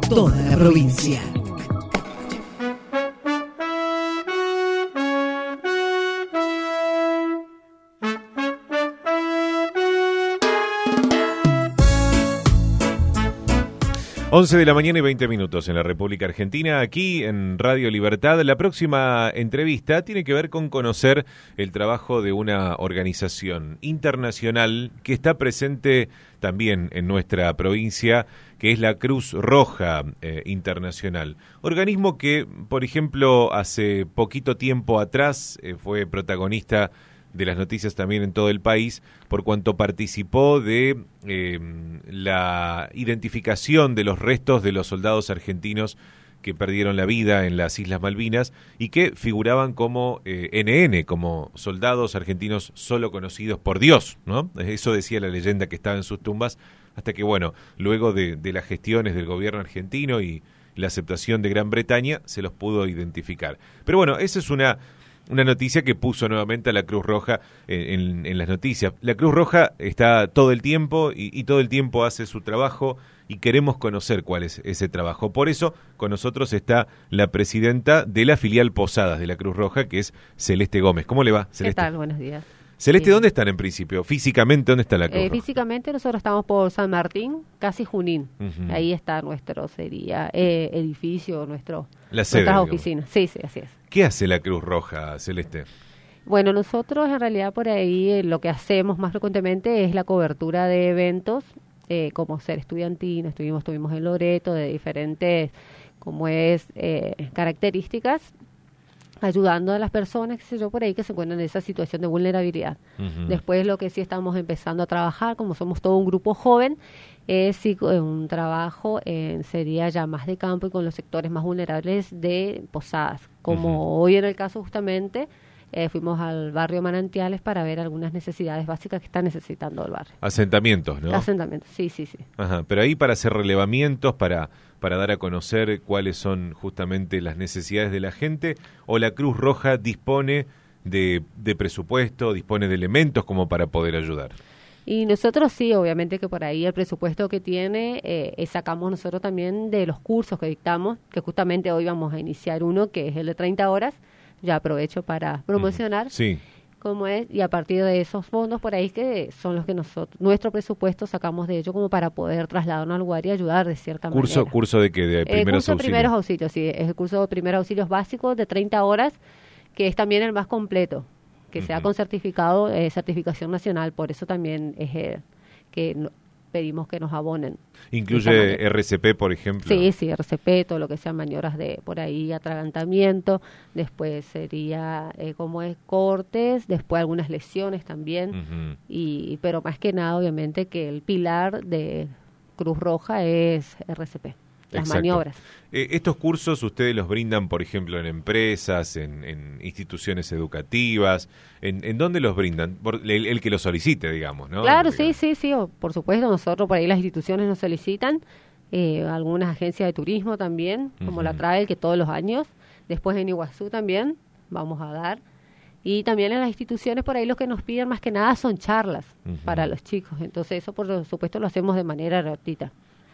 toda la provincia. Once de la mañana y 20 minutos en la República Argentina, aquí en Radio Libertad. La próxima entrevista tiene que ver con conocer el trabajo de una organización internacional que está presente también en nuestra provincia, que es la Cruz Roja Internacional. Organismo que, por ejemplo, hace poquito tiempo atrás fue protagonista de las noticias también en todo el país, por cuanto participó de la identificación de los restos de los soldados argentinos que perdieron la vida en las Islas Malvinas y que figuraban como NN, como soldados argentinos solo conocidos por Dios, ¿no? Eso decía la leyenda que estaba en sus tumbas, hasta que, bueno, luego de las gestiones del gobierno argentino y la aceptación de Gran Bretaña, se los pudo identificar. Pero bueno, esa es una noticia que puso nuevamente a la Cruz Roja en las noticias. La Cruz Roja está todo el tiempo y todo el tiempo hace su trabajo y queremos conocer cuál es ese trabajo. Por eso con nosotros está la presidenta de la filial Posadas de la Cruz Roja, que es Celeste Gómez. ¿Cómo le va, Celeste? ¿Qué tal? Buenos días. Celeste, ¿dónde están en principio? Físicamente, ¿dónde está la Cruz Roja? Físicamente nosotros estamos por San Martín, casi Junín. Ahí está nuestro, edificio, la sede, nuestras oficinas. Sí, así es. ¿Qué hace la Cruz Roja, Celeste? Bueno, nosotros en realidad por ahí lo que hacemos más frecuentemente es la cobertura de eventos, como Ser Estudiantino, estuvimos en Loreto, de diferentes, características, ayudando a las personas, por ahí que se encuentran en esa situación de vulnerabilidad. Después lo que sí estamos empezando a trabajar, como somos todo un grupo joven, es un trabajo sería ya más de campo y con los sectores más vulnerables de Posadas. Como hoy en el caso justamente, fuimos al barrio Manantiales para ver algunas necesidades básicas que está necesitando el barrio. Asentamientos, ¿no? Asentamientos, sí. Ajá, pero ahí para hacer relevamientos, para dar a conocer cuáles son justamente las necesidades de la gente, o la Cruz Roja dispone de presupuesto, dispone de elementos como para poder ayudar. Y nosotros sí, obviamente que por ahí el presupuesto que tiene, sacamos nosotros también de los cursos que dictamos, que justamente hoy vamos a iniciar uno que es el de 30 horas, ya aprovecho para promocionar. Sí. Cómo es, y a partir de esos fondos por ahí que son los que nuestro presupuesto sacamos de ello como para poder trasladarnos al lugar y ayudar de cierta manera. ¿Curso de qué? ¿De primeros auxilios? Curso de primeros auxilios, sí, es el curso de primeros auxilios básicos de 30 horas, que es también el más completo, que sea con certificado, certificación nacional, por eso también es pedimos que nos abonen. ¿Incluye RCP, por ejemplo? Sí, RCP, todo lo que sean maniobras de por ahí, atragantamiento, después sería cortes, después algunas lesiones también, pero más que nada, obviamente, que el pilar de Cruz Roja es RCP. Las maniobras. Estos cursos ustedes los brindan, por ejemplo, en empresas, en instituciones educativas. ¿En dónde los brindan? Por el que lo solicite, digamos, ¿no? Claro, sí, por supuesto. Nosotros por ahí las instituciones nos solicitan, algunas agencias de turismo también, como la Travel, que todos los años. Después en Iguazú también vamos a dar. Y también en las instituciones por ahí lo que nos piden más que nada son charlas para los chicos. Entonces eso por supuesto lo hacemos de manera gratuita.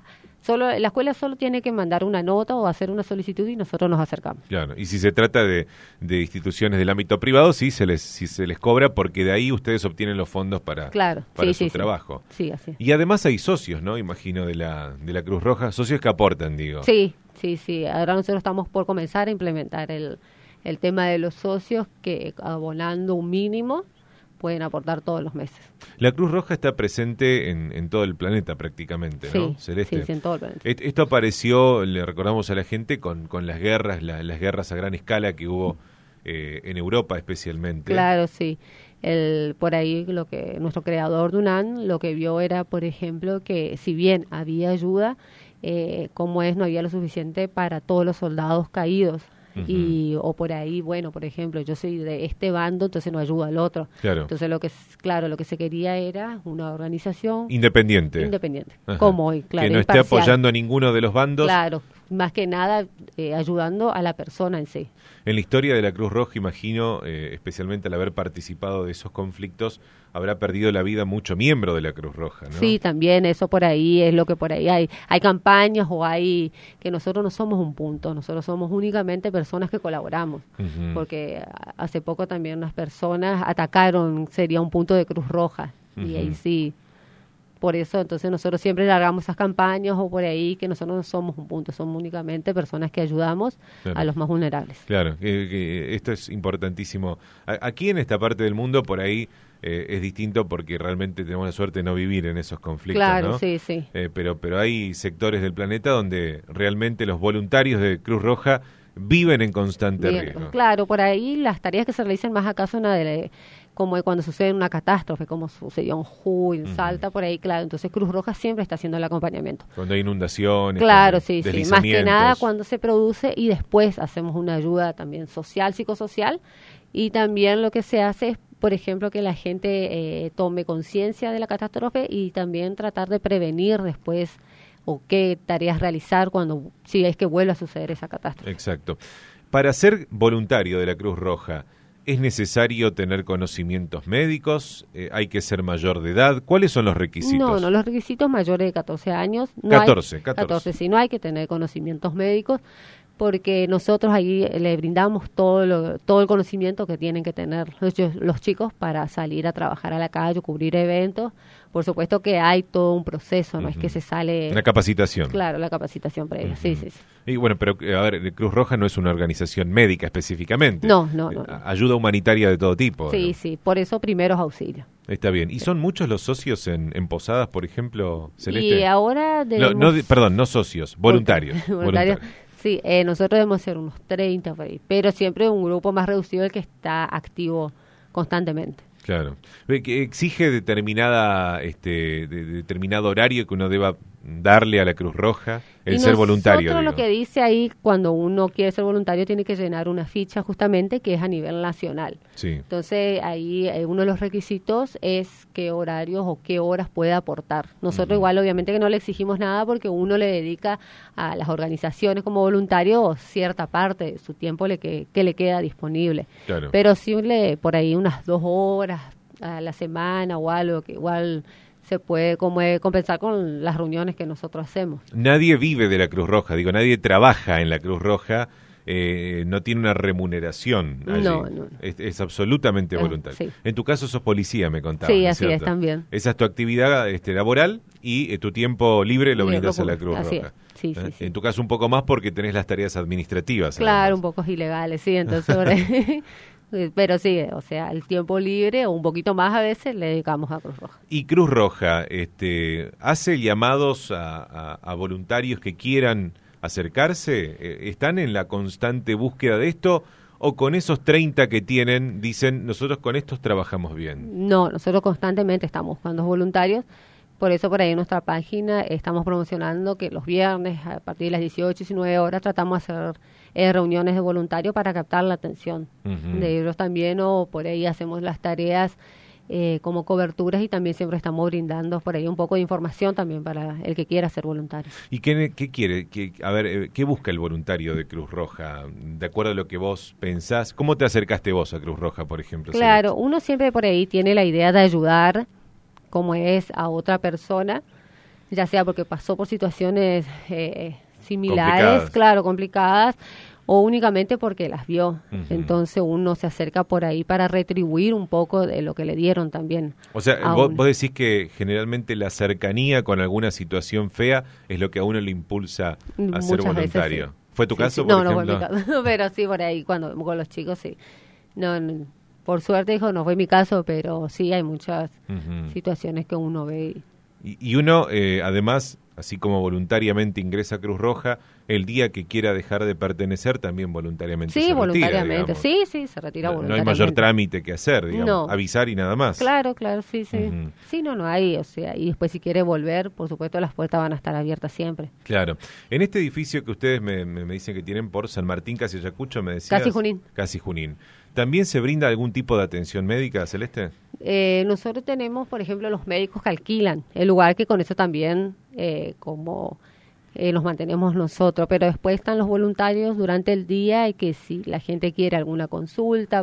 La escuela solo tiene que mandar una nota o hacer una solicitud y nosotros nos acercamos. Claro, y si se trata de instituciones del ámbito privado, sí se les cobra, porque de ahí ustedes obtienen los fondos para su trabajo. Sí, así es. Y además hay socios, ¿no? Imagino, de la Cruz Roja, socios que aportan, digo. Sí. Ahora nosotros estamos por comenzar a implementar el tema de los socios, que abonando un mínimo pueden aportar todos los meses. La Cruz Roja está presente en todo el planeta prácticamente, ¿no, Celeste? Sí, en todo el planeta. Esto apareció, le recordamos a la gente, con las guerras, las guerras a gran escala que hubo en Europa especialmente. Claro, sí. Por ahí nuestro creador Dunán lo que vio era, por ejemplo, que si bien había ayuda, no había lo suficiente para todos los soldados caídos. O por ahí, por ejemplo, yo soy de este bando, entonces no ayuda al otro. Claro. Entonces lo que se quería era una organización independiente, como hoy, claro, que no esté apoyando a ninguno de los bandos. Claro, más que nada ayudando a la persona en sí. En la historia de la Cruz Roja, imagino, especialmente al haber participado de esos conflictos, habrá perdido la vida mucho miembro de la Cruz Roja, ¿no? Sí, también eso por ahí es lo que por ahí hay. Hay campañas o hay que nosotros no somos un punto, nosotros somos únicamente personas que colaboramos, porque hace poco también unas personas atacaron, sería un punto de Cruz Roja, y ahí sí. Por eso, entonces nosotros siempre largamos esas campañas o por ahí que nosotros no somos un punto, somos únicamente personas que ayudamos a los más vulnerables. Claro, que esto es importantísimo. Aquí en esta parte del mundo por ahí es distinto porque realmente tenemos la suerte de no vivir en esos conflictos, claro, ¿no? sí, sí. Pero hay sectores del planeta donde realmente los voluntarios de Cruz Roja viven en constante riesgo. Claro, por ahí las tareas que se realizan más acá son como cuando sucede una catástrofe, como sucedió en Jujuy, en Salta, por ahí, claro. Entonces Cruz Roja siempre está haciendo el acompañamiento. Cuando hay inundaciones. Claro, sí, sí. Más que nada cuando se produce y después hacemos una ayuda también social, psicosocial. Y también lo que se hace es, por ejemplo, que la gente tome conciencia de la catástrofe y también tratar de prevenir después o qué tareas realizar si es que vuelve a suceder esa catástrofe. Exacto. Para ser voluntario de la Cruz Roja, ¿es necesario tener conocimientos médicos? ¿Hay que ser mayor de edad? ¿Cuáles son los requisitos? No, los requisitos mayores de 14 años. 14. Sí, no hay que tener conocimientos médicos porque nosotros ahí le brindamos todo el conocimiento que tienen que tener los chicos para salir a trabajar a la calle, cubrir eventos. Por supuesto que hay todo un proceso, no es que se sale... Una capacitación. Claro, la capacitación previa, sí. Y bueno, pero a ver, Cruz Roja no es una organización médica específicamente. No. Ayuda humanitaria de todo tipo. Sí, ¿no? Sí, por eso primeros auxilios. Está bien. ¿Y son muchos los socios en Posadas, por ejemplo, Celeste? Y ahora debemos... no socios, voluntarios. Voluntarios. Sí, nosotros debemos ser unos 30 por ahí, pero siempre un grupo más reducido el que está activo constantemente. Claro. Que exige determinado horario que uno deba darle a la Cruz Roja, el ser voluntario. Nosotros lo que dice ahí, cuando uno quiere ser voluntario, tiene que llenar una ficha justamente que es a nivel nacional. Sí. Entonces, ahí uno de los requisitos es qué horarios o qué horas puede aportar. Nosotros igual, obviamente, que no le exigimos nada porque uno le dedica a las organizaciones como voluntario cierta parte de su tiempo que le queda disponible. Claro. Pero sí por ahí unas 2 horas a la semana o algo que igual se puede compensar con las reuniones que nosotros hacemos. Nadie vive de la Cruz Roja, nadie trabaja en la Cruz Roja, no tiene una remuneración allí. No. Es absolutamente voluntario. Sí. En tu caso sos policía, me contabas. Sí, ¿no así es también. Esa es tu actividad laboral y tu tiempo libre lo brindas a la Cruz Roja. Sí. En tu caso un poco más porque tenés las tareas administrativas. Claro, además. un poco ilegales, sí, entonces... Pero sí, o sea, el tiempo libre o un poquito más a veces le dedicamos a Cruz Roja. Y Cruz Roja hace llamados a voluntarios que quieran acercarse. ¿Están en la constante búsqueda de esto o con esos 30 que tienen dicen nosotros con estos trabajamos bien? No, nosotros constantemente estamos buscando voluntarios. Por eso por ahí en nuestra página estamos promocionando que los viernes a partir de las 18 y 19 horas tratamos de hacer reuniones de voluntarios para captar la atención de ellos también, o por ahí hacemos las tareas como coberturas y también siempre estamos brindando por ahí un poco de información también para el que quiera ser voluntario. ¿Y qué quiere? ¿Qué busca el voluntario de Cruz Roja? De acuerdo a lo que vos pensás, ¿cómo te acercaste vos a Cruz Roja, por ejemplo? Claro, uno siempre por ahí tiene la idea de ayudar como es a otra persona, ya sea porque pasó por situaciones similares, complicadas, o únicamente porque las vio. Entonces uno se acerca por ahí para retribuir un poco de lo que le dieron también. O sea, vos decís que generalmente la cercanía con alguna situación fea es lo que a uno le impulsa a ser voluntario. Sí. ¿Fue tu caso, sí. por ejemplo? No fue mi caso, pero sí por ahí cuando con los chicos sí. No, por suerte no fue mi caso, pero sí hay muchas situaciones que uno ve. Y uno, además, así como voluntariamente ingresa a Cruz Roja, el día que quiera dejar de pertenecer también voluntariamente se retira. Sí, voluntariamente, sí, se retira voluntariamente. No hay mayor trámite que hacer, digamos, avisar y nada más. Claro, sí. Sí, no hay, o sea, y después si quiere volver, por supuesto las puertas van a estar abiertas siempre. Claro. En este edificio que ustedes me dicen que tienen por San Martín, Casi Ayacucho, me decías. Casi Junín. ¿También se brinda algún tipo de atención médica, Celeste? Nosotros tenemos, por ejemplo, los médicos que alquilan el lugar, que con eso también como los mantenemos nosotros, pero después están los voluntarios durante el día y que si la gente quiere alguna consulta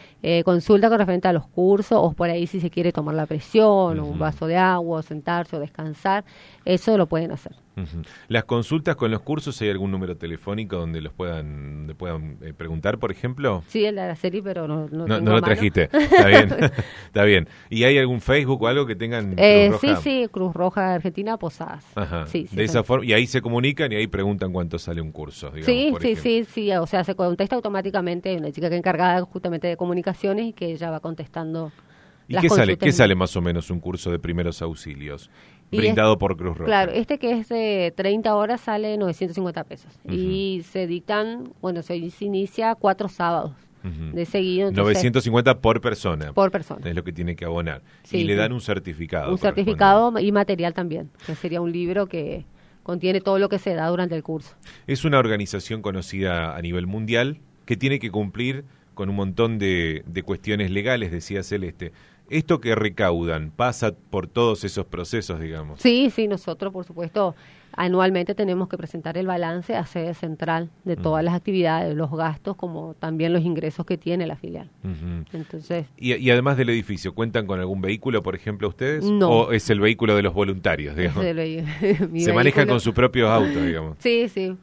con referente a los cursos, o por ahí si se quiere tomar la presión, o un vaso de agua, o sentarse o descansar, eso lo pueden hacer. Las consultas con los cursos, ¿hay algún número telefónico donde puedan preguntar, por ejemplo? Sí, el de la serie, pero no lo trajiste. Está bien, está bien. ¿Y hay algún Facebook o algo que tengan Cruz Roja? Sí, Cruz Roja Argentina, Posadas. Ajá. Sí, de esa forma, y ahí se comunican y ahí preguntan cuánto sale un curso, digamos, sí, o sea, se contesta automáticamente. Hay una chica que es encargada justamente de comunicaciones y que ella va contestando. ¿Y qué sale más o menos un curso de primeros auxilios brindado por Cruz Roja? Claro, que es de 30 horas sale 950 pesos. Y se dictan, se inicia 4 sábados de seguido. Entonces, 950 por persona. Por persona. Es lo que tiene que abonar. Sí, y le dan un certificado. Un certificado y material también, que sería un libro que contiene todo lo que se da durante el curso. Es una organización conocida a nivel mundial que tiene que cumplir con un montón de cuestiones legales, decía Celeste. ¿Esto que recaudan pasa por todos esos procesos, digamos? Sí, nosotros, por supuesto, anualmente tenemos que presentar el balance a sede central de todas las actividades, los gastos, como también los ingresos que tiene la filial. Entonces, ¿Y además del edificio, cuentan con algún vehículo, por ejemplo, ustedes? No. ¿O es el vehículo de los voluntarios, digamos? Se manejan con sus propios autos, digamos. Sí.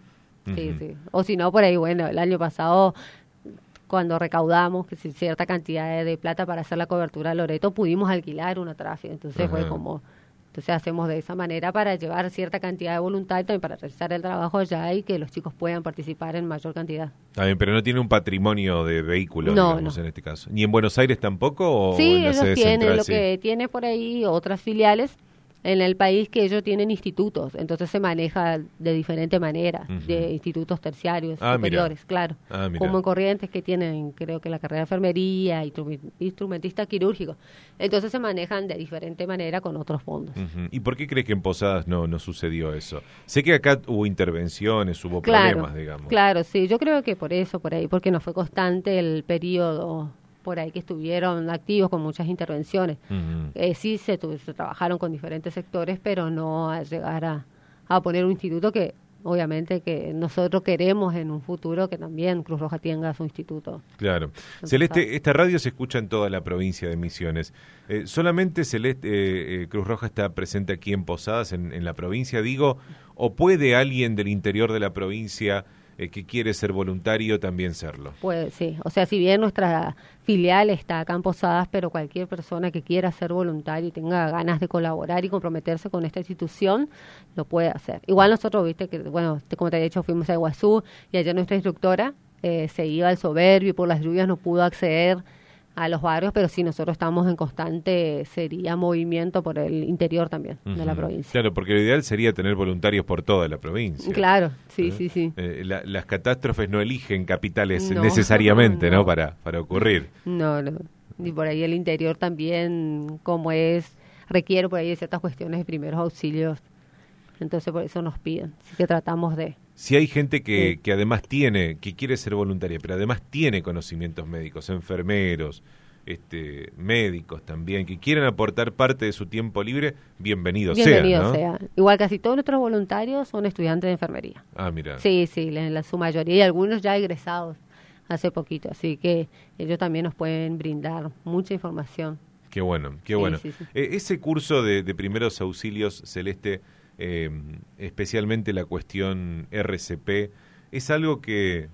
O si no, por ahí, el año pasado, cuando recaudamos cierta cantidad de plata para hacer la cobertura de Loreto, pudimos alquilar una tráfico. Entonces fue como, hacemos de esa manera para llevar cierta cantidad de voluntarios y para realizar el trabajo allá y que los chicos puedan participar en mayor cantidad. Está bien, pero no tiene un patrimonio de vehículos, digamos, en este caso. ¿Ni en Buenos Aires tampoco? Sí, en la ellos sede tienen, central, lo que tiene por ahí otras filiales en el país, que ellos tienen institutos, entonces se maneja de diferente manera, de institutos terciarios, superiores, claro, como en Corrientes, que tienen, creo que la carrera de enfermería, instrumentista quirúrgico, entonces se manejan de diferente manera con otros fondos. ¿Y por qué crees que en Posadas no sucedió eso? Sé que acá hubo intervenciones, hubo problemas, digamos. Claro, sí, yo creo que por eso, por ahí, porque no fue constante el periodo por ahí que estuvieron activos con muchas intervenciones. Sí se trabajaron con diferentes sectores, pero no a llegar a poner un instituto que obviamente que nosotros queremos en un futuro que también Cruz Roja tenga su instituto. Claro. Celeste, esta radio se escucha en toda la provincia de Misiones. ¿Solamente Cruz Roja está presente aquí en Posadas, en la provincia, digo, o puede alguien del interior de la provincia que quiere ser voluntario también serlo? Pues sí, o sea, si bien nuestra filial está acá en Posadas, pero cualquier persona que quiera ser voluntario y tenga ganas de colaborar y comprometerse con esta institución, lo puede hacer. Igual nosotros, viste, que como te he dicho, fuimos a Iguazú y ayer nuestra instructora se iba al Soberbio y por las lluvias no pudo acceder a los barrios, pero sí, nosotros estamos en constante movimiento por el interior también de la provincia. Claro, porque lo ideal sería tener voluntarios por toda la provincia. Claro, sí. Las catástrofes no eligen capitales necesariamente, ¿no? Para ocurrir. No. Y por ahí el interior también, requiere por ahí de ciertas cuestiones de primeros auxilios. Entonces por eso nos piden. Así que tratamos de... Si hay gente que además que quiere ser voluntaria, pero además tiene conocimientos médicos, enfermeros, médicos también, que quieren aportar parte de su tiempo libre, bienvenido sea. Igual casi todos nuestros voluntarios son estudiantes de enfermería. Ah, mira. Sí, su mayoría, y algunos ya egresados hace poquito, así que ellos también nos pueden brindar mucha información. Qué bueno. Sí. Ese curso de primeros auxilios, Celeste, especialmente la cuestión RCP, es algo que,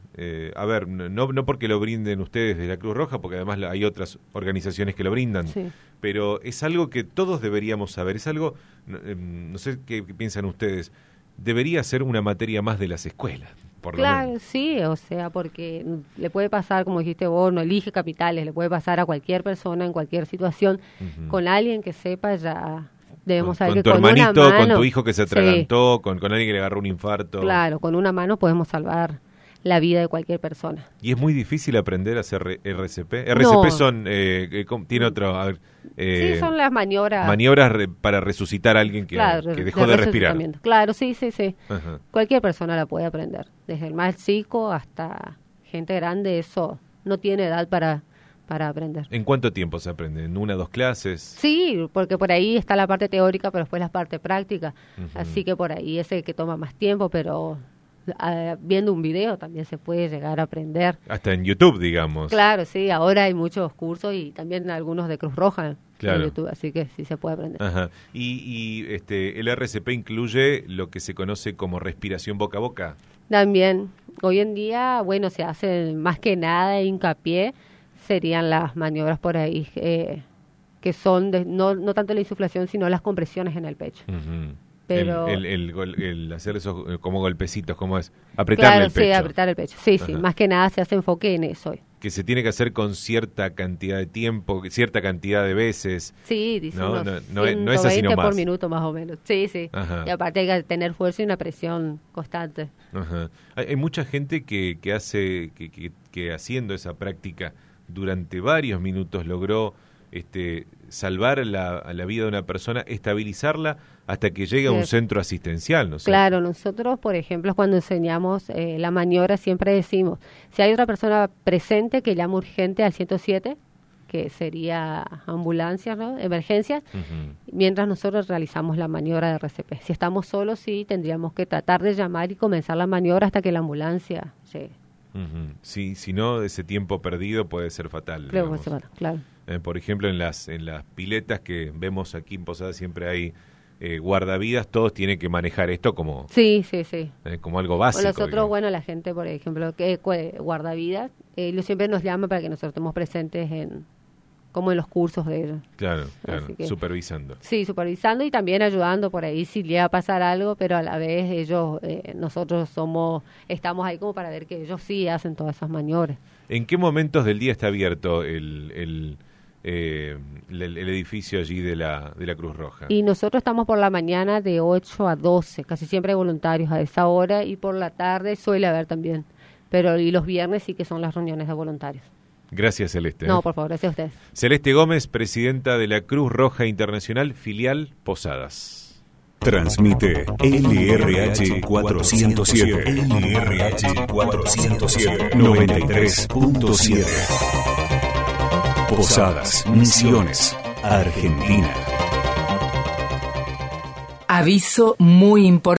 no porque lo brinden ustedes de la Cruz Roja, porque además hay otras organizaciones que lo brindan, pero es algo que todos deberíamos saber, es algo, no sé qué piensan ustedes, debería ser una materia más de las escuelas. Claro, sí, o sea, porque le puede pasar, como dijiste vos, no elige capitales, le puede pasar a cualquier persona en cualquier situación, con alguien que sepa ya... Debemos saber con que tu hermanito, una mano, con tu hijo que se atragantó, con alguien que le agarró un infarto. Claro, con una mano podemos salvar la vida de cualquier persona. ¿Y es muy difícil aprender a hacer RCP? RCP son, tiene otro... sí, son las maniobras... Maniobras para resucitar a alguien que dejó de respirar. Claro, sí. Ajá. Cualquier persona la puede aprender, desde el más chico hasta gente grande, eso no tiene edad para para aprender. ¿En cuánto tiempo se aprende? ¿En 1 o 2 clases? Sí, porque por ahí está la parte teórica, pero después la parte práctica. Así que por ahí es el que toma más tiempo, pero viendo un video también se puede llegar a aprender. Hasta en YouTube, digamos. Claro, sí, ahora hay muchos cursos y también algunos de Cruz Roja en YouTube, así que sí se puede aprender. Ajá. Y el RCP incluye lo que se conoce como respiración boca a boca. También, hoy en día, bueno, se hace más que nada hincapié, serían las maniobras por ahí, que son no tanto la insuflación, sino las compresiones en el pecho. Pero el hacer esos como golpecitos, ¿cómo es? Apretarle el pecho. Sí, apretar el pecho. Sí, más que nada se hace enfoque en eso. Que se tiene que hacer con cierta cantidad de tiempo, cierta cantidad de veces. Sí, dice no es así nomás. Por minuto más o menos. Sí. Ajá. Y aparte hay que tener fuerza y una presión constante. Ajá. Hay mucha gente que hace que haciendo esa práctica durante varios minutos logró salvar la vida de una persona, estabilizarla hasta que llegue a un centro asistencial, ¿no sé? Claro, nosotros, por ejemplo, cuando enseñamos la maniobra, siempre decimos, si hay otra persona presente que llama urgente al 107, que sería ambulancia, ¿no? Emergencias, mientras nosotros realizamos la maniobra de RCP. Si estamos solos, sí, tendríamos que tratar de llamar y comenzar la maniobra hasta que la ambulancia llegue. Sí, si no, ese tiempo perdido puede ser fatal. Claro. Por ejemplo, en las piletas que vemos aquí en Posadas siempre hay guardavidas, todos tienen que manejar esto como como algo básico. Nosotros, bueno, la gente, por ejemplo, que guardavidas, ellos siempre nos llaman para que nosotros estemos presentes como en los cursos de ellos. Claro, supervisando. Sí, supervisando y también ayudando por ahí si le va a pasar algo, pero a la vez ellos, nosotros estamos ahí como para ver que ellos sí hacen todas esas maniobras. ¿En qué momentos del día está abierto el edificio allí de la Cruz Roja? Y nosotros estamos por la mañana de 8 a 12, casi siempre hay voluntarios a esa hora, y por la tarde suele haber también, pero y los viernes sí que son las reuniones de voluntarios. Gracias, Celeste. No, por favor, gracias a ustedes. Celeste Gómez, presidenta de la Cruz Roja Internacional, filial Posadas. Transmite LRH 407. LRH 407. 93.7. Posadas, Misiones, Argentina. Aviso muy importante.